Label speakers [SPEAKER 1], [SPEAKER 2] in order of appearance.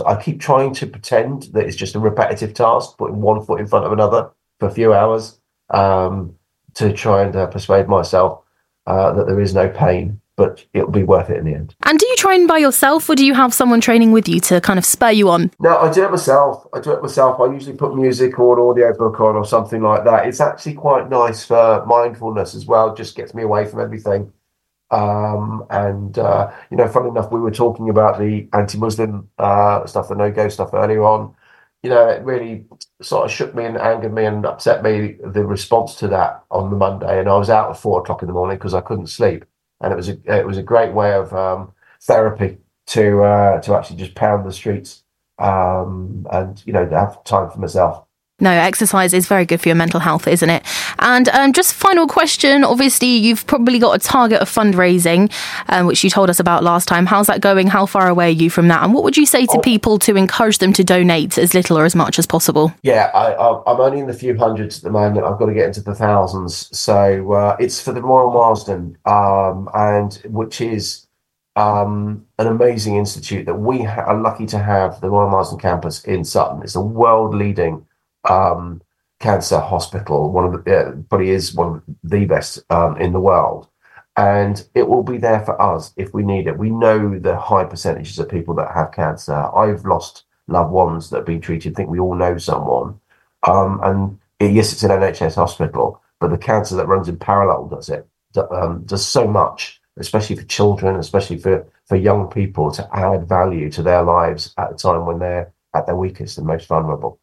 [SPEAKER 1] I keep trying to pretend that it's just a repetitive task, putting one foot in front of another for a few hours, to try and persuade myself that there is no pain, but it'll be worth it in the end.
[SPEAKER 2] And do you train by yourself, or do you have someone training with you to kind of spur you on?
[SPEAKER 1] No, I do it myself. I usually put music or an audiobook on or something like that. It's actually quite nice for mindfulness as well. It just gets me away from everything. Funny enough, we were talking about the anti-Muslim stuff, the no-go stuff earlier on. It really sort of shook me and angered me and upset me, the response to that on the Monday. And I was out at 4 o'clock in the morning because I couldn't sleep. And it was a great way of therapy to actually just pound the streets and have time for myself.
[SPEAKER 2] No, exercise is very good for your mental health, isn't it? And just final question, obviously you've probably got a target of fundraising, which you told us about last time. How's that going? How far away are you from that? And what would you say to people to encourage them to donate as little or as much as possible?
[SPEAKER 1] Yeah, I'm only in the few hundreds at the moment. I've got to get into the thousands. So it's for the Royal Marsden, and which is an amazing institute that we are lucky to have, the Royal Marsden campus in Sutton. It's a world-leading cancer hospital, probably is one of the best in the world, and it will be there for us if we need it. We know the high percentages of people that have cancer. I've lost loved ones that have been treated. I think we all know someone, yes, it's an NHS hospital, but the cancer that runs in parallel does so much, especially for children, especially for young people, to add value to their lives at a time when they're at their weakest and most vulnerable.